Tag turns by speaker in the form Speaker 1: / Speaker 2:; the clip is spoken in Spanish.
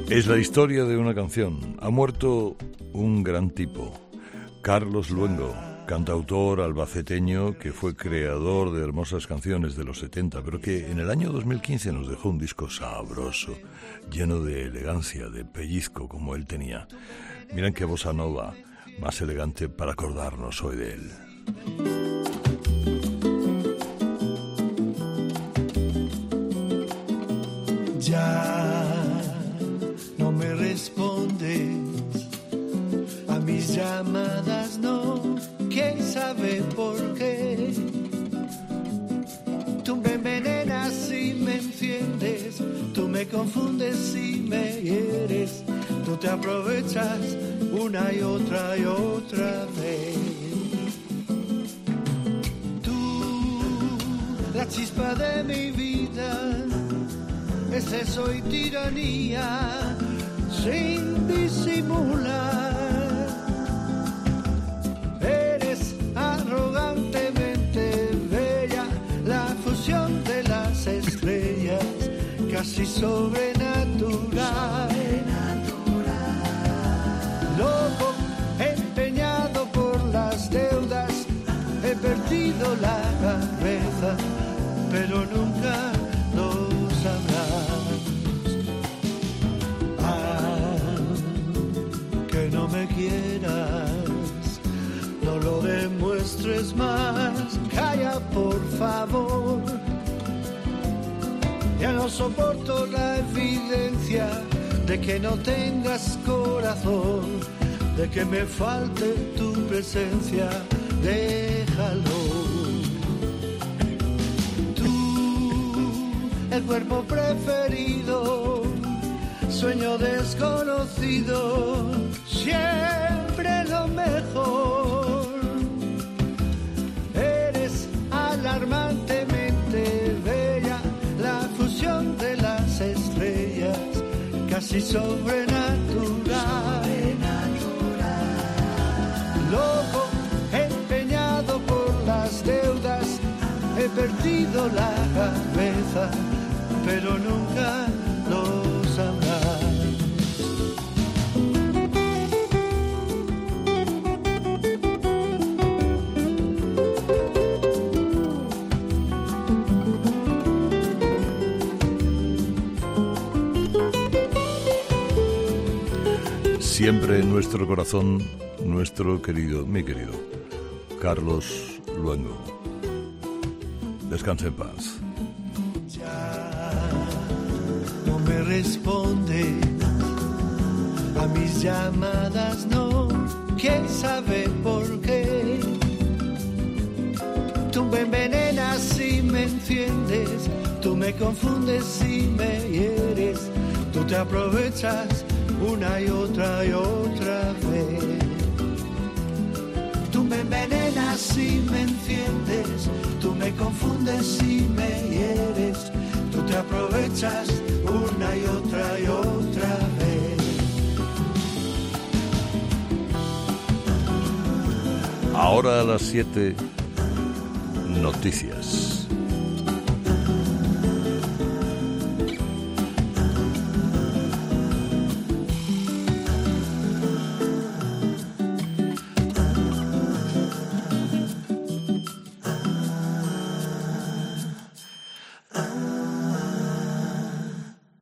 Speaker 1: Es la historia de una canción. Ha muerto un gran tipo, Carlos Luengo, cantautor albaceteño que fue creador de hermosas canciones de los 70, pero que en el año 2015 nos dejó un disco sabroso, lleno de elegancia, de pellizco como él tenía. Miren qué bossa nova más elegante para acordarnos hoy de él.
Speaker 2: Ya no me respondes a mis llamadas, no, quién sabe por qué. Tú me envenenas y me enciendes, tú me confundes y me hieres, tú te aprovechas una y otra vez. Tú, la chispa de mi vida, es eso y tiranía sin disimular. Eres arrogantemente bella, la fusión de las estrellas, casi sobrenatural. Loco, empeñado por las deudas, he perdido la cabeza, pero nunca lo sabrás. Que no me quieras, no lo demuestres más, calla por favor. Ya no soporto la evidencia de que no tengas corazón, de que me falte tu presencia, déjalo. El cuerpo preferido, sueño desconocido, siempre lo mejor. Eres alarmantemente bella, la fusión de las estrellas, casi sobrenatural. Loco, empeñado por las deudas, he perdido la cabeza, pero nunca lo sabrás.
Speaker 1: Siempre en nuestro corazón, nuestro querido, mi querido, Carlos Luengo. Descanse en paz.
Speaker 2: No me responde a mis llamadas, no, quién sabe por qué. Tú me envenenas y me enciendes, tú me confundes y me hieres, tú te aprovechas una y otra vez. Tú me envenenas y me enciendes, tú me confundes y me hieres, tú te aprovechas una y otra vez.
Speaker 1: Ahora a las 7, noticias.